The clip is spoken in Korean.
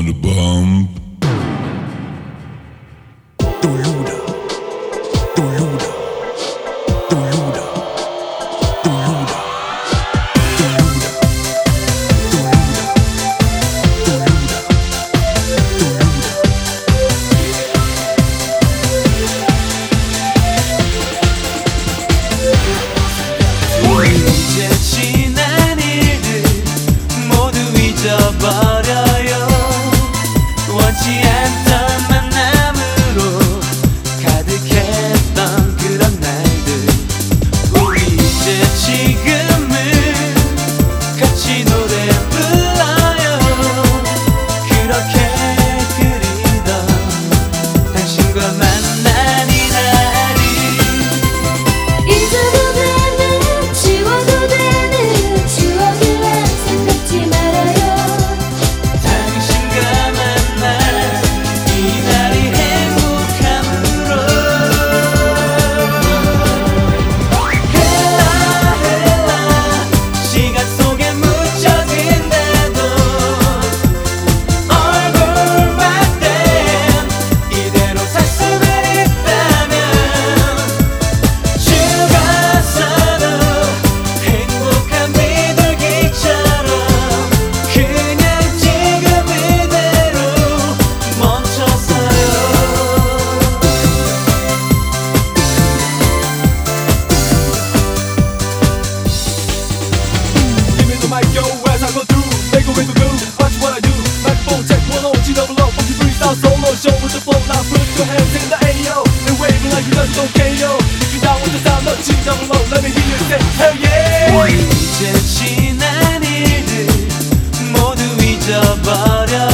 wanna bump. Doluda, Doluda, Doluda, Doluda, Doluda, Doluda, 우리 이제 지난 일들 모두 잊어버려요. 원치 않던 만남으로 가득했던 그런 날들. 우리 이제 지금은 같이 노래 불러요. 그렇게 그리던 당신과 만난 이날이 잊어도 되는 지워도 되는 추억을 항상 갖지 말아요. 당신과 만난 이날이 행복함으로. 헬라 헬라 시간 속에 묻혀진데도 얼굴만 땐 이대로 살 수는 있다면 죽었어도 행복한 비둘기처럼 그냥 지금 이대로 멈춰서요. Give me the mic, yo, as I go through. Make a way for good, watch what I do. Microphone check, 1-0, double O, funky freestyle solo show with the flow. Now put your hands in the AO and wave it like you just don't KO. If you down with the sound, let's G double O. Let me hear you say, hell yeah. 이제 지난 일들 모두 잊어버려.